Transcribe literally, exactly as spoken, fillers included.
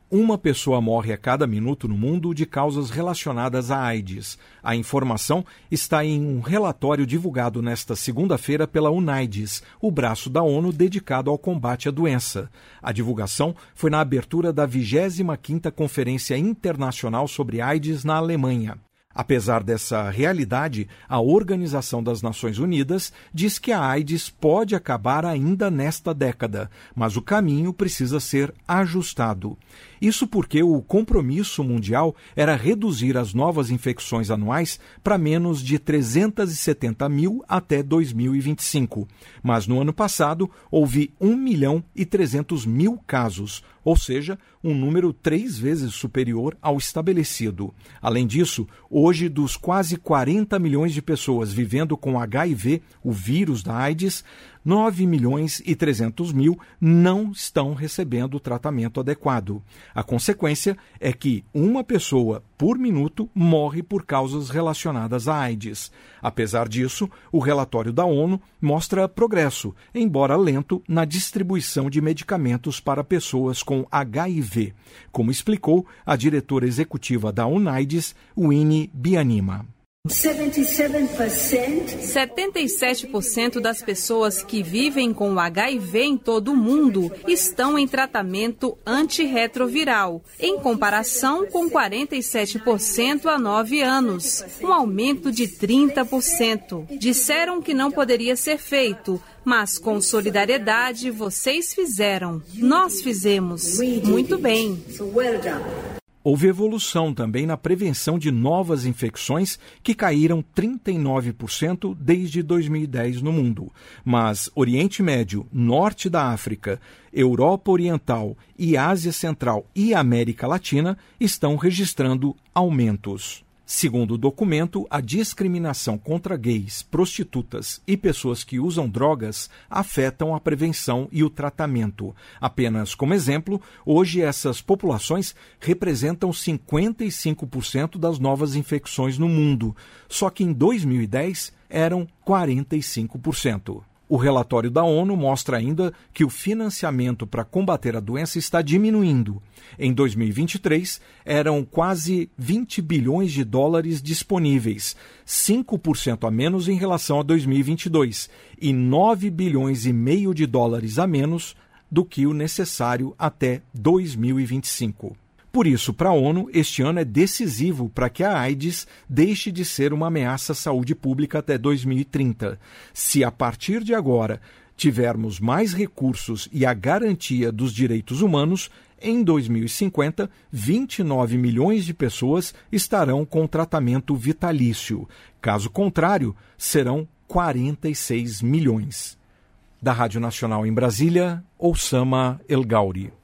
Uma pessoa morre a cada minuto no mundo de causas relacionadas à AIDS. A informação está em um relatório divulgado nesta segunda-feira pela UNAIDS, o braço da ONU dedicado ao combate à doença. A divulgação foi na abertura da vigésima quinta Conferência Internacional sobre AIDS na Alemanha. Apesar dessa realidade, a Organização das Nações Unidas diz que a AIDS pode acabar ainda nesta década, mas o caminho precisa ser ajustado. Isso porque o compromisso mundial era reduzir as novas infecções anuais para menos de trezentos e setenta mil até dois mil e vinte e cinco. Mas no ano passado houve um milhão e trezentos mil casos, ou seja, um número três vezes superior ao estabelecido. Além disso, hoje, dos quase quarenta milhões de pessoas vivendo com H I V, o vírus da AIDS, nove milhões e trezentos mil não estão recebendo o tratamento adequado. A consequência é que uma pessoa por minuto morre por causas relacionadas à AIDS. Apesar disso, o relatório da ONU mostra progresso, embora lento, na distribuição de medicamentos para pessoas com H I V, como explicou a diretora executiva da UNAIDS, Winnie Bianima. setenta e sete por cento das pessoas que vivem com o H I V em todo o mundo estão em tratamento antirretroviral, em comparação com quarenta e sete por cento há nove anos, um aumento de trinta por cento. Disseram que não poderia ser feito, mas com solidariedade vocês fizeram. Nós fizemos. Muito bem. Houve evolução também na prevenção de novas infecções, que caíram trinta e nove por cento desde dois mil e dez no mundo. Mas Oriente Médio, Norte da África, Europa Oriental e Ásia Central e América Latina estão registrando aumentos. Segundo o documento, a discriminação contra gays, prostitutas e pessoas que usam drogas afetam a prevenção e o tratamento. Apenas como exemplo, hoje essas populações representam cinquenta e cinco por cento das novas infecções no mundo, só que em dois mil e dez eram quarenta e cinco por cento. O relatório da ONU mostra ainda que o financiamento para combater a doença está diminuindo. Em dois mil e vinte e três, eram quase vinte bilhões de dólares disponíveis, cinco por cento a menos em relação a dois mil e vinte e dois, e nove bilhões e meio de dólares a menos do que o necessário até dois mil e vinte e cinco. Por isso, para a ONU, este ano é decisivo para que a AIDS deixe de ser uma ameaça à saúde pública até dois mil e trinta. Se a partir de agora tivermos mais recursos e a garantia dos direitos humanos, em dois mil e cinquenta, vinte e nove milhões de pessoas estarão com tratamento vitalício. Caso contrário, serão quarenta e seis milhões. Da Rádio Nacional em Brasília, Oussama El Gauri.